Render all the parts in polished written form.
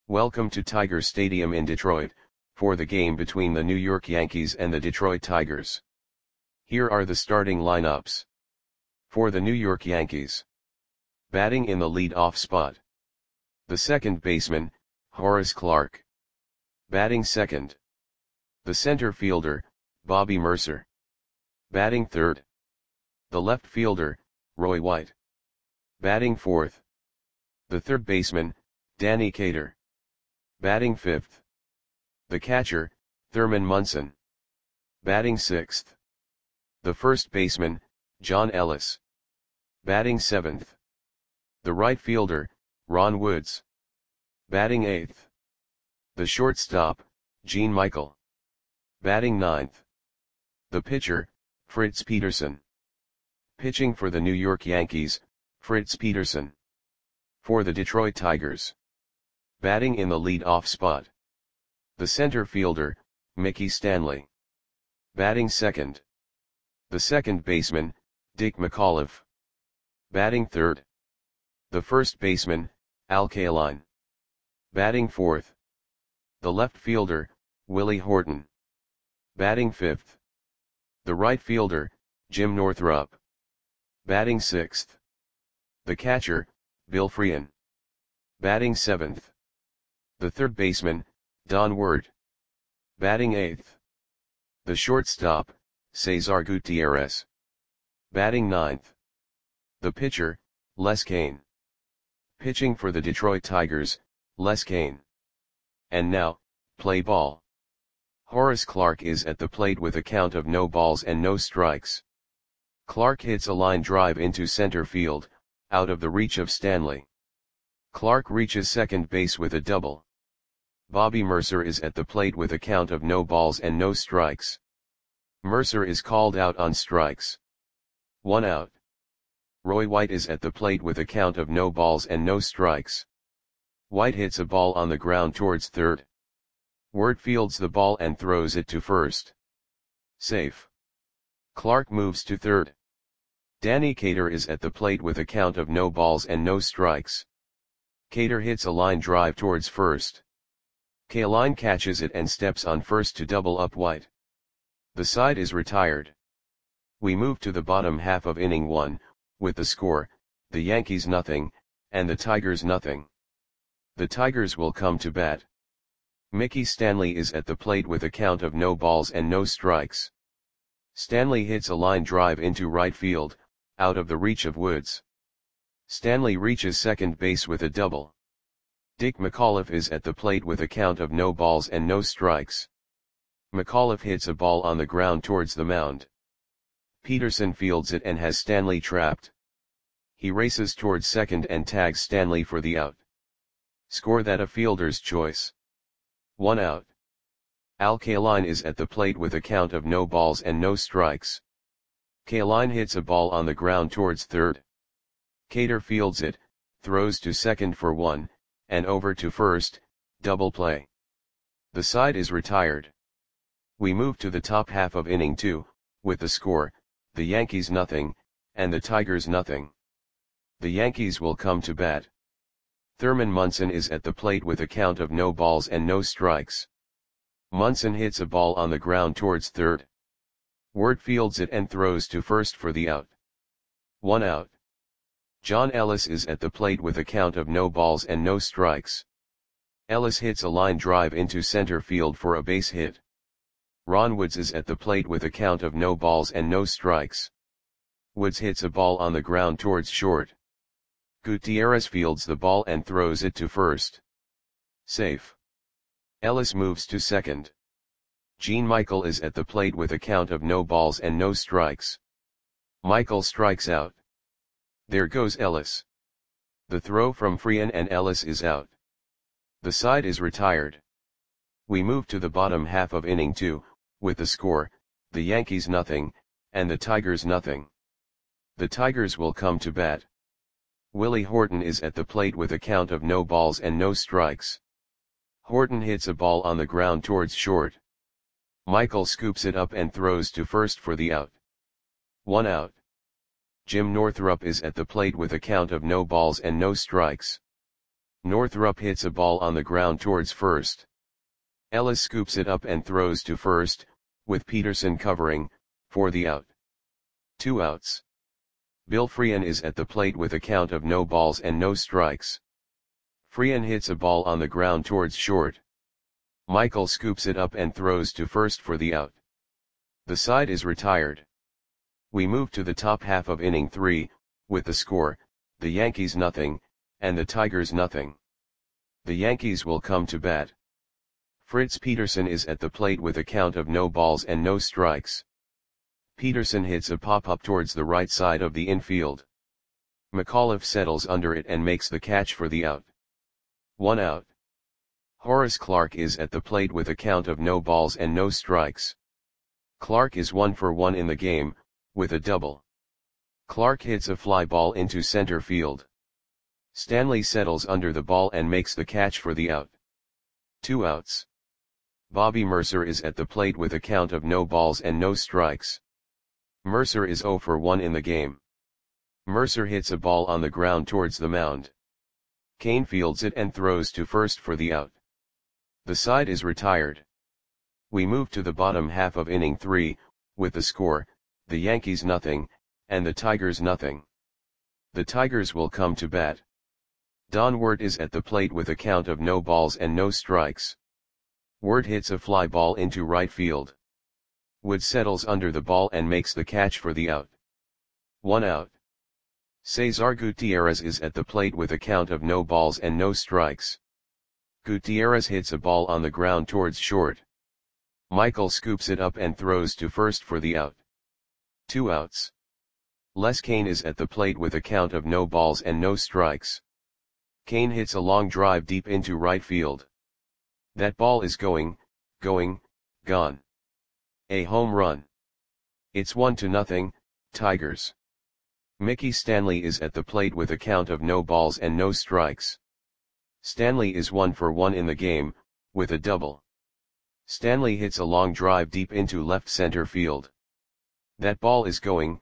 Welcome to Tiger Stadium in Detroit, for the game between the New York Yankees and the Detroit Tigers. Here are the starting lineups. For the New York Yankees. Batting in the lead-off spot. The second baseman, Horace Clarke. Batting second. The center fielder, Bobby Murcer. Batting third. The left fielder, Roy White. Batting fourth. The third baseman, Danny Cater. Batting fifth. The catcher, Thurman Munson. Batting sixth. The first baseman, John Ellis. Batting seventh. The right fielder, Ron Woods. Batting eighth. The shortstop, Gene Michael. Batting ninth. The pitcher, Fritz Peterson. Pitching for the New York Yankees, Fritz Peterson. For the Detroit Tigers. Batting in the lead-off spot. The center fielder, Mickey Stanley. Batting second. The second baseman, Dick McAuliffe. Batting third. The first baseman, Al Kaline. Batting fourth. The left fielder, Willie Horton. Batting fifth. The right fielder, Jim Northrup. Batting sixth. The catcher, Bill Freehan. Batting seventh. The third baseman, Don Ward. Batting eighth. The shortstop, Cesar Gutierrez. Batting ninth. The pitcher, Les Cain. Pitching for the Detroit Tigers, Les Cain. And now, play ball. Horace Clarke is at the plate with a count of no balls and no strikes. Clarke hits a line drive into center field, out of the reach of Stanley. Clarke reaches second base with a double. Bobby Murcer is at the plate with a count of no balls and no strikes. Murcer is called out on strikes. 1 out. Roy White is at the plate with a count of no balls and no strikes. White hits a ball on the ground towards third. Ward fields the ball and throws it to first. Safe. Clarke moves to third. Danny Cater is at the plate with a count of no balls and no strikes. Cater hits a line drive towards first. Kaline catches it and steps on first to double up White. The side is retired. We move to the bottom half of inning 1, with the score, the Yankees nothing, and the Tigers nothing. The Tigers will come to bat. Mickey Stanley is at the plate with a count of no balls and no strikes. Stanley hits a line drive into right field, out of the reach of Woods. Stanley reaches second base with a double. Dick McAuliffe is at the plate with a count of no balls and no strikes. McAuliffe hits a ball on the ground towards the mound. Peterson fields it and has Stanley trapped. He races towards second and tags Stanley for the out. Score that a fielder's choice. 1 out. Al Kaline is at the plate with a count of no balls and no strikes. Kaline hits a ball on the ground towards third. Cater fields it, throws to second for 1, and over to first, double play. The side is retired. We move to the top half of inning 2, with the score, the Yankees nothing, and the Tigers nothing. The Yankees will come to bat. Thurman Munson is at the plate with a count of no balls and no strikes. Munson hits a ball on the ground towards third. Ward fields it and throws to first for the out. 1 out. John Ellis is at the plate with a count of no balls and no strikes. Ellis hits a line drive into center field for a base hit. Ron Woods is at the plate with a count of no balls and no strikes. Woods hits a ball on the ground towards short. Gutierrez fields the ball and throws it to first. Safe. Ellis moves to second. Gene Michael is at the plate with a count of no balls and no strikes. Michael strikes out. There goes Ellis. The throw from Freehan and Ellis is out. The side is retired. We move to the bottom half of inning 2, with the score, the Yankees nothing, and the Tigers nothing. The Tigers will come to bat. Willie Horton is at the plate with a count of no balls and no strikes. Horton hits a ball on the ground towards short. Michael scoops it up and throws to first for the out. 1 out. Jim Northrup is at the plate with a count of no balls and no strikes. Northrup hits a ball on the ground towards first. Ellis scoops it up and throws to first, with Peterson covering, for the out. 2 outs. Bill Freehan is at the plate with a count of no balls and no strikes. Freehan hits a ball on the ground towards short. Michael scoops it up and throws to first for the out. The side is retired. We move to the top half of inning 3, with the score, the Yankees nothing, and the Tigers nothing. The Yankees will come to bat. Fritz Peterson is at the plate with a count of no balls and no strikes. Peterson hits a pop-up towards the right side of the infield. McAuliffe settles under it and makes the catch for the out. 1 out. Horace Clarke is at the plate with a count of no balls and no strikes. Clarke is 1 for 1 in the game, with a double. Clarke hits a fly ball into center field. Stanley settles under the ball and makes the catch for the out. 2 outs. Bobby Mercer is at the plate with a count of no balls and no strikes. Mercer is 0 for 1 in the game. Mercer hits a ball on the ground towards the mound. Kane fields it and throws to first for the out. The side is retired. We move to the bottom half of inning 3, with the score, the Yankees nothing, and the Tigers nothing. The Tigers will come to bat. Don Wirt is at the plate with a count of no balls and no strikes. Wirt hits a fly ball into right field. Wood settles under the ball and makes the catch for the out. 1 out. Cesar Gutierrez is at the plate with a count of no balls and no strikes. Gutierrez hits a ball on the ground towards short. Michael scoops it up and throws to first for the out. 2 outs. Les Kane is at the plate with a count of no balls and no strikes. Kane hits a long drive deep into right field. That ball is going, gone. A home run. It's 1-0, Tigers. Mickey Stanley is at the plate with a count of no balls and no strikes. Stanley is 1 for 1 in the game, with a double. Stanley hits a long drive deep into left center field. That ball is going,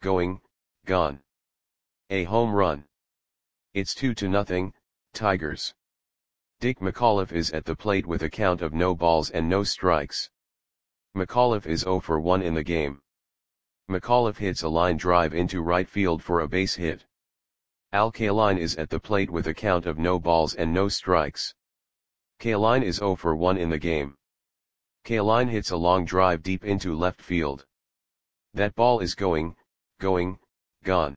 gone. A home run. It's 2-0, Tigers. Dick McAuliffe is at the plate with a count of no balls and no strikes. McAuliffe is 0 for 1 in the game. McAuliffe hits a line drive into right field for a base hit. Al Kaline is at the plate with a count of no balls and no strikes. Kaline is 0 for 1 in the game. Kaline hits a long drive deep into left field. That ball is going, gone.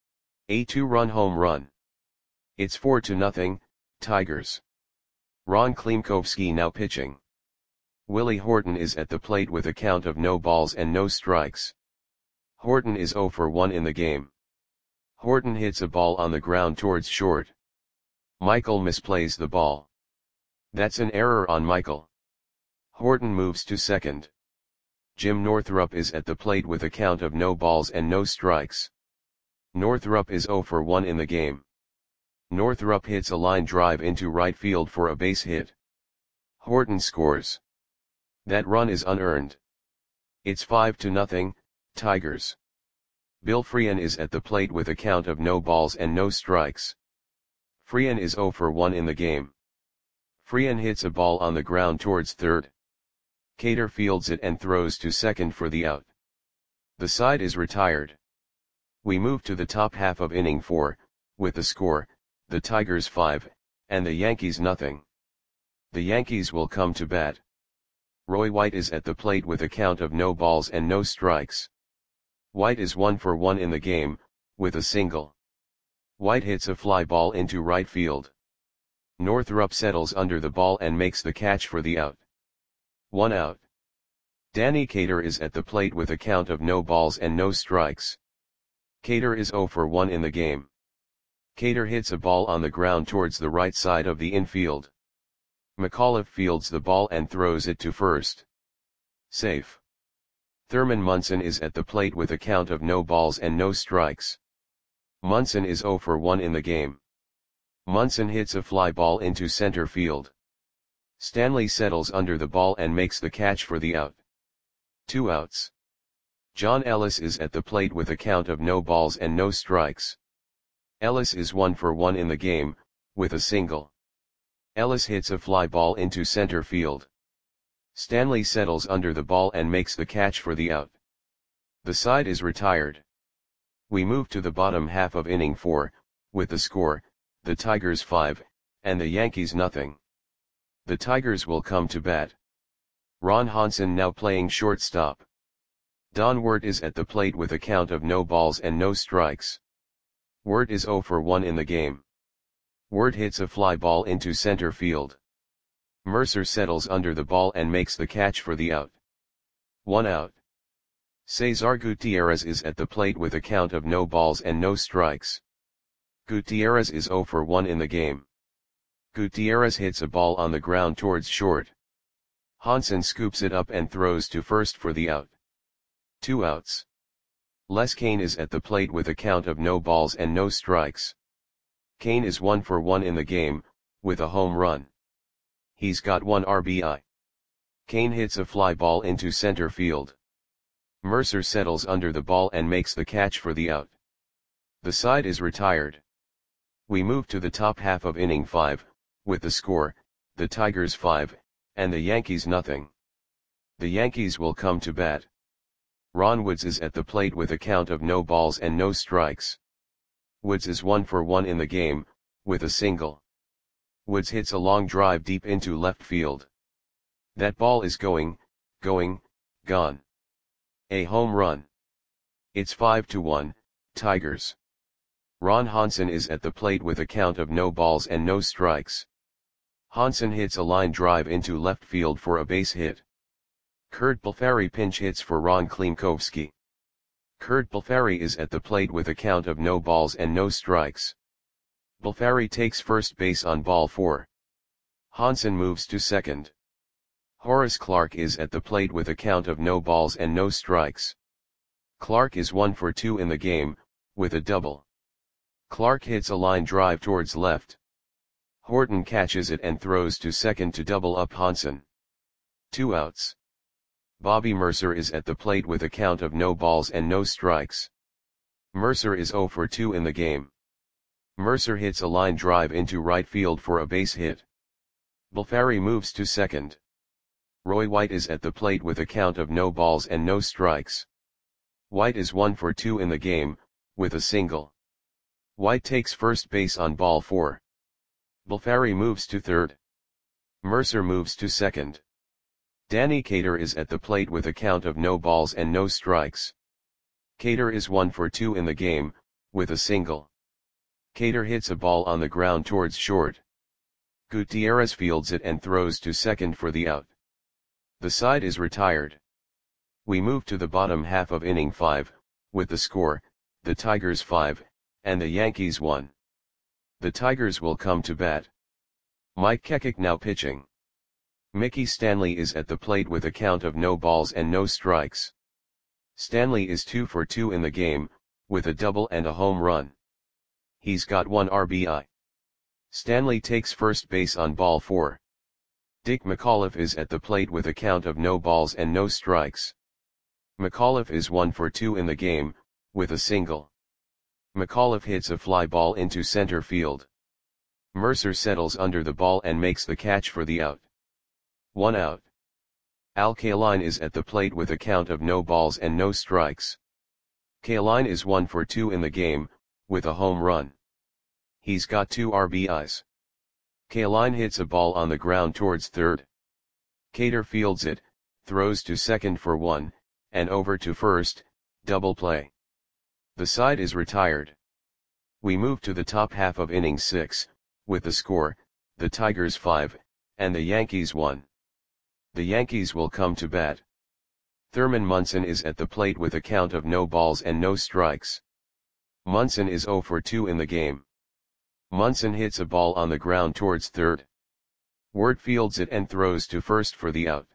A 2-run home run. It's 4-0, Tigers. Ron Klimkowski now pitching. Willie Horton is at the plate with a count of no balls and no strikes. Horton is 0 for 1 in the game. Horton hits a ball on the ground towards short. Michael misplays the ball. That's an error on Michael. Horton moves to second. Jim Northrup is at the plate with a count of no balls and no strikes. Northrup is 0 for 1 in the game. Northrup hits a line drive into right field for a base hit. Horton scores. That run is unearned. It's 5-0, Tigers. Bill Freehan is at the plate with a count of no balls and no strikes. Freehan is 0 for 1 in the game. Freehan hits a ball on the ground towards third. Cater fields it and throws to second for the out. The side is retired. We move to the top half of inning 4, with the score, the Tigers 5, and the Yankees nothing. The Yankees will come to bat. Roy White is at the plate with a count of no balls and no strikes. White is 1 for 1 in the game, with a single. White hits a fly ball into right field. Northrup settles under the ball and makes the catch for the out. 1 out. Danny Cater is at the plate with a count of no balls and no strikes. Cater is 0 for 1 in the game. Cater hits a ball on the ground towards the right side of the infield. McAuliffe fields the ball and throws it to first. Safe. Thurman Munson is at the plate with a count of no balls and no strikes. Munson is 0 for 1 in the game. Munson hits a fly ball into center field. Stanley settles under the ball and makes the catch for the out. 2 outs. John Ellis is at the plate with a count of no balls and no strikes. Ellis is 1 for 1 in the game, with a single. Ellis hits a fly ball into center field. Stanley settles under the ball and makes the catch for the out. The side is retired. We move to the bottom half of inning 4, with the score, the Tigers 5, and the Yankees nothing. The Tigers will come to bat. Ron Hansen now playing shortstop. Don Wirt is at the plate with a count of no balls and no strikes. Wirt is 0 for 1 in the game. Wirt hits a fly ball into center field. Mercer settles under the ball and makes the catch for the out. 1 out. Cesar Gutierrez is at the plate with a count of no balls and no strikes. Gutierrez is 0 for 1 in the game. Gutierrez hits a ball on the ground towards short. Hansen scoops it up and throws to first for the out. 2 outs. Les Cain is at the plate with a count of no balls and no strikes. Cain is 1 for 1 in the game, with a home run. He's got 1 RBI. Cain hits a fly ball into center field. Mercer settles under the ball and makes the catch for the out. The side is retired. We move to the top half of inning 5, with the score, the Tigers 5, and the Yankees nothing. The Yankees will come to bat. Ron Woods is at the plate with a count of no balls and no strikes. Woods is 1 for 1 in the game, with a single. Woods hits a long drive deep into left field. That ball is going, gone. A home run. It's 5-1, Tigers. Ron Hansen is at the plate with a count of no balls and no strikes. Hansen hits a line drive into left field for a base hit. Kurt Balfari pinch hits for Ron Klinkowski. Kurt Balfari is at the plate with a count of no balls and no strikes. Balfari takes first base on ball 4. Hansen moves to second. Horace Clarke is at the plate with a count of no balls and no strikes. Clarke is 1 for 2 in the game, with a double. Clarke hits a line drive towards left. Horton catches it and throws to second to double up Hansen. 2 outs. Bobby Mercer is at the plate with a count of no balls and no strikes. Mercer is 0 for 2 in the game. Mercer hits a line drive into right field for a base hit. Balfari moves to second. Roy White is at the plate with a count of no balls and no strikes. White is 1 for 2 in the game, with a single. White takes first base on ball 4. Balfari moves to third. Mercer moves to second. Danny Cater is at the plate with a count of no balls and no strikes. Cater is 1 for 2 in the game, with a single. Cater hits a ball on the ground towards short. Gutierrez fields it and throws to second for the out. The side is retired. We move to the bottom half of inning 5, with the score, the Tigers 5, and the Yankees 1. The Tigers will come to bat. Mike Kekik now pitching. Mickey Stanley is at the plate with a count of no balls and no strikes. Stanley is 2 for 2 in the game, with a double and a home run. He's got 1 RBI. Stanley takes first base on ball 4. Dick McAuliffe is at the plate with a count of no balls and no strikes. McAuliffe is 1 for 2 in the game, with a single. McAuliffe hits a fly ball into center field. Mercer settles under the ball and makes the catch for the out. 1 out. Al Kaline is at the plate with a count of no balls and no strikes. Kaline is 1 for 2 in the game, with a home run. He's got 2 RBIs. Kaline hits a ball on the ground towards third. Cater fields it, throws to second for 1, and over to first, double play. The side is retired. We move to the top half of inning 6, with the score, the Tigers 5, and the Yankees 1. The Yankees will come to bat. Thurman Munson is at the plate with a count of no balls and no strikes. Munson is 0 for 2 in the game. Munson hits a ball on the ground towards third. Wirt fields it and throws to first for the out.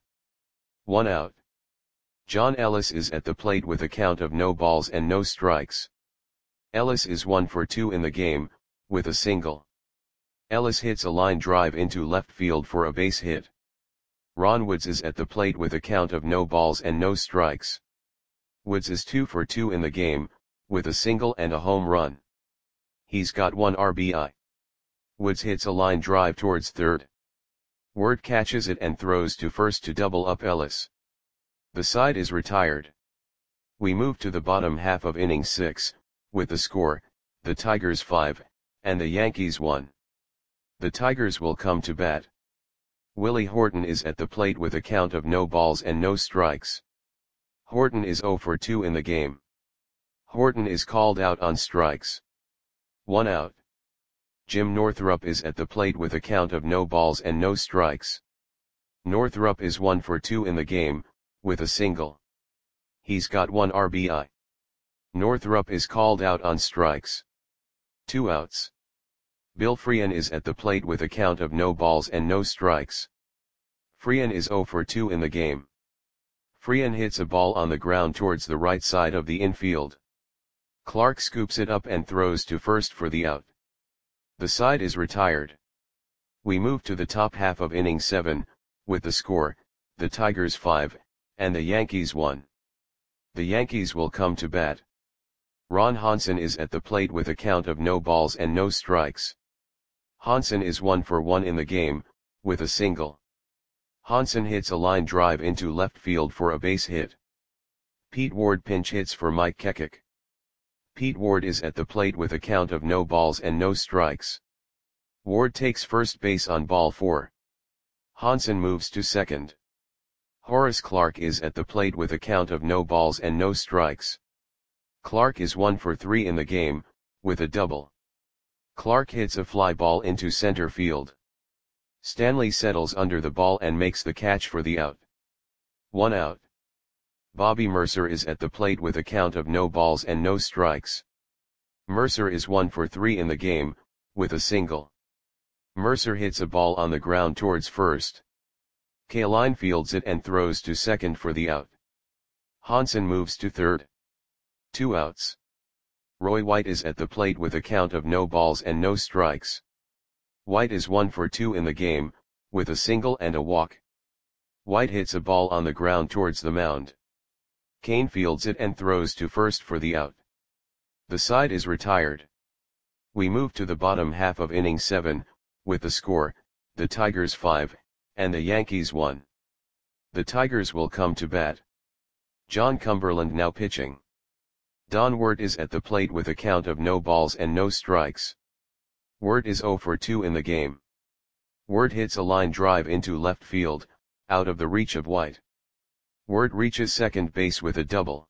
1 out. John Ellis is at the plate with a count of no balls and no strikes. Ellis is 1 for 2 in the game, with a single. Ellis hits a line drive into left field for a base hit. Ron Woods is at the plate with a count of no balls and no strikes. Woods is 2 for 2 in the game, with a single and a home run. He's got 1 RBI. Woods hits a line drive towards third. Word catches it and throws to first to double up Ellis. The side is retired. We move to the bottom half of inning 6, with the score, the Tigers 5, and the Yankees 1. The Tigers will come to bat. Willie Horton is at the plate with a count of no balls and no strikes. Horton is 0 for 2 in the game. Horton is called out on strikes. 1 out. Jim Northrup is at the plate with a count of no balls and no strikes. Northrup is 1 for 2 in the game, with a single. He's got 1 RBI. Northrup is called out on strikes. 2 outs. Bill Freehan is at the plate with a count of no balls and no strikes. Freehan is 0 for 2 in the game. Freehan hits a ball on the ground towards the right side of the infield. Clark scoops it up and throws to first for the out. The side is retired. We move to the top half of inning 7, with the score, the Tigers 5, and the Yankees 1. The Yankees will come to bat. Ron Hansen is at the plate with a count of no balls and no strikes. Hansen is 1 for 1 in the game, with a single. Hansen hits a line drive into left field for a base hit. Pete Ward pinch hits for Mike Kekik. Pete Ward is at the plate with a count of no balls and no strikes. Ward takes first base on ball 4. Hansen moves to second. Horace Clarke is at the plate with a count of no balls and no strikes. Clarke is 1 for 3 in the game, with a double. Clarke hits a fly ball into center field. Stanley settles under the ball and makes the catch for the out. 1 out. Bobby Mercer is at the plate with a count of no balls and no strikes. Mercer is 1 for 3 in the game, with a single. Mercer hits a ball on the ground towards first. Kaline fields it and throws to second for the out. Hansen moves to third. 2 outs. Roy White is at the plate with a count of no balls and no strikes. White is 1 for 2 in the game, with a single and a walk. White hits a ball on the ground towards the mound. Kane fields it and throws to first for the out. The side is retired. We move to the bottom half of inning 7, with the score, the Tigers 5, and the Yankees 1. The Tigers will come to bat. John Cumberland now pitching. Don Wert is at the plate with a count of no balls and no strikes. Wert is 0 for 2 in the game. Wert hits a line drive into left field, out of the reach of White. Wert reaches second base with a double.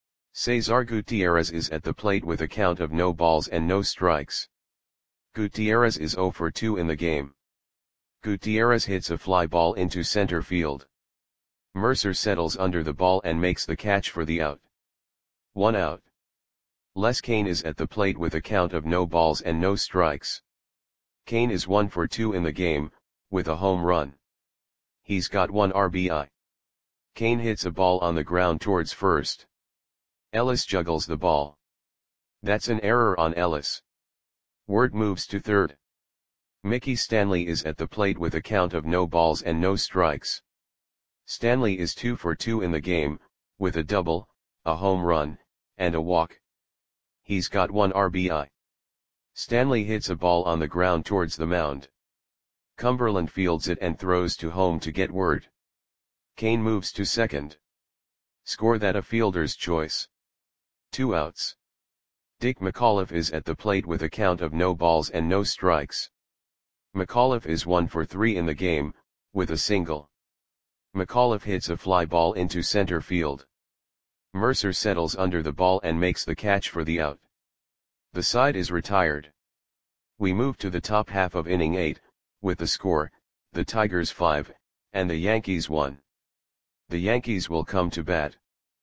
Cesar Gutierrez is at the plate with a count of no balls and no strikes. Gutierrez is 0 for 2 in the game. Gutierrez hits a fly ball into center field. Mercer settles under the ball and makes the catch for the out. 1 out. Les Kane is at the plate with a count of no balls and no strikes. Kane is 1 for 2 in the game, with a home run. He's got 1 RBI. Kane hits a ball on the ground towards first. Ellis juggles the ball. That's an error on Ellis. Wert moves to third. Mickey Stanley is at the plate with a count of no balls and no strikes. Stanley is 2 for 2 in the game, with a double, a home run, and a walk. He's got 1 RBI. Stanley hits a ball on the ground towards the mound. Cumberland fields it and throws to home to get Wert. Kane moves to second. Score that a fielder's choice. 2 outs. Dick McAuliffe is at the plate with a count of no balls and no strikes. McAuliffe is 1 for 3 in the game, with a single. McAuliffe hits a fly ball into center field. Mercer settles under the ball and makes the catch for the out. The side is retired. We move to the top half of inning 8, with the score, the Tigers 5, and the Yankees 1. The Yankees will come to bat.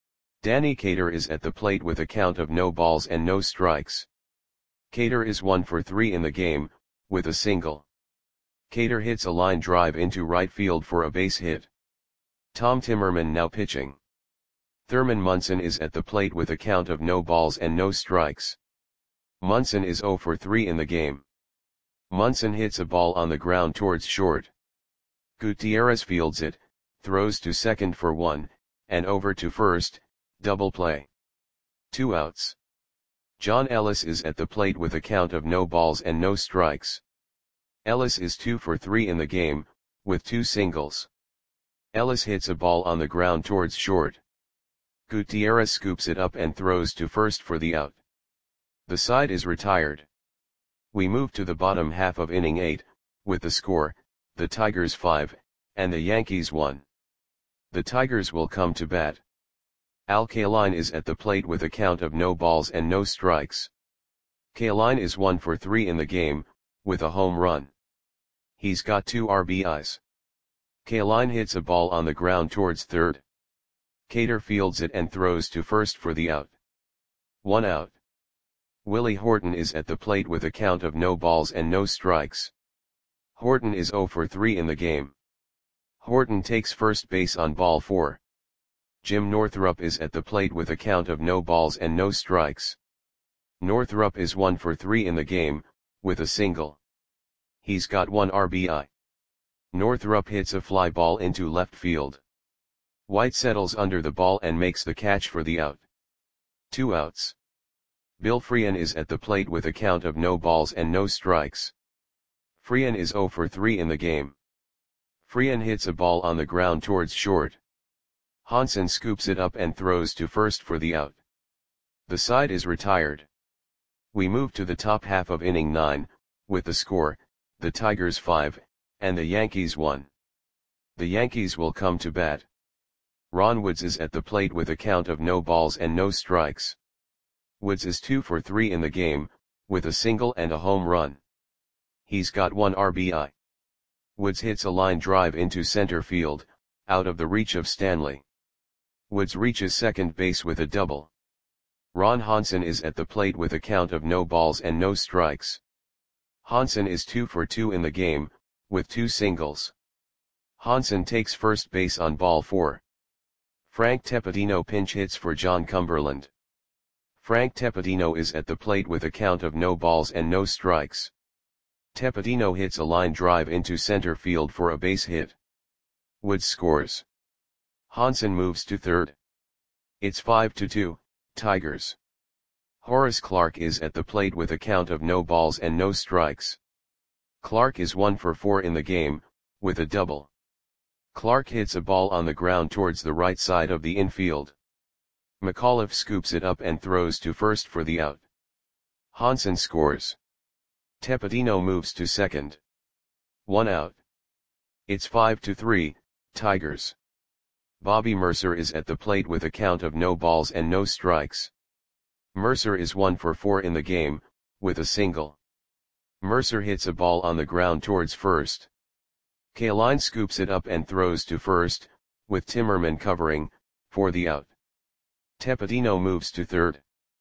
Danny Cater is at the plate with a count of no balls and no strikes. Cater is 1 for 3 in the game, with a single. Cater hits a line drive into right field for a base hit. Tom Timmerman now pitching. Thurman Munson is at the plate with a count of no balls and no strikes. Munson is 0 for 3 in the game. Munson hits a ball on the ground towards short. Gutierrez fields it, throws to second for 1, and over to first, double play. 2 outs. John Ellis is at the plate with a count of no balls and no strikes. Ellis is 2 for 3 in the game, with 2 singles. Ellis hits a ball on the ground towards short. Gutierrez scoops it up and throws to first for the out. The side is retired. We move to the bottom half of inning 8, with the score, the Tigers 5, and the Yankees 1. The Tigers will come to bat. Al Kaline is at the plate with a count of no balls and no strikes. Kaline is 1 for 3 in the game, with a home run. He's got 2 RBIs. Kaline hits a ball on the ground towards third. Cater fields it and throws to first for the out. 1 out. Willie Horton is at the plate with a count of no balls and no strikes. Horton is 0 for 3 in the game. Horton takes first base on ball 4. Jim Northrup is at the plate with a count of no balls and no strikes. Northrup is 1 for 3 in the game, with a single. He's got 1 RBI. Northrup hits a fly ball into left field. White settles under the ball and makes the catch for the out. 2 outs. Bill Freehan is at the plate with a count of no balls and no strikes. Freehan is 0 for 3 in the game. Freehan hits a ball on the ground towards short. Hansen scoops it up and throws to first for the out. The side is retired. We move to the top half of inning 9, with the score, the Tigers 5, and the Yankees 1. The Yankees will come to bat. Ron Woods is at the plate with a count of no balls and no strikes. Woods is 2 for 3 in the game, with a single and a home run. He's got 1 RBI. Woods hits a line drive into center field, out of the reach of Stanley. Woods reaches second base with a double. Ron Hansen is at the plate with a count of no balls and no strikes. Hansen is 2 for 2 in the game, with 2 singles. Hansen takes first base on ball 4. Frank Tepedino pinch hits for John Cumberland. Frank Tepedino is at the plate with a count of no balls and no strikes. Tepedino hits a line drive into center field for a base hit. Woods scores. Hansen moves to third. It's 5-2, Tigers. Horace Clarke is at the plate with a count of no balls and no strikes. Clarke is 1 for 4 in the game, with a double. Clarke hits a ball on the ground towards the right side of the infield. McAuliffe scoops it up and throws to first for the out. Hansen scores. Tepedino moves to second. 1 out. It's 5-3, Tigers. Bobby Mercer is at the plate with a count of no balls and no strikes. Mercer is 1 for 4 in the game, with a single. Mercer hits a ball on the ground towards first. Kaline scoops it up and throws to first, with Timmerman covering, for the out. Tepedino moves to third.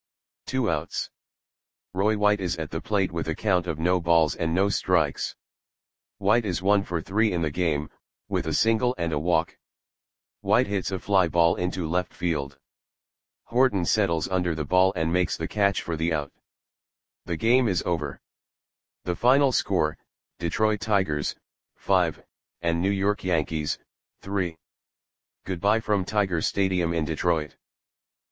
2 outs. Roy White is at the plate with a count of no balls and no strikes. White is 1 for 3 in the game, with a single and a walk. White hits a fly ball into left field. Horton settles under the ball and makes the catch for the out. The game is over. The final score, Detroit Tigers, 5, and New York Yankees, 3. Goodbye from Tiger Stadium in Detroit.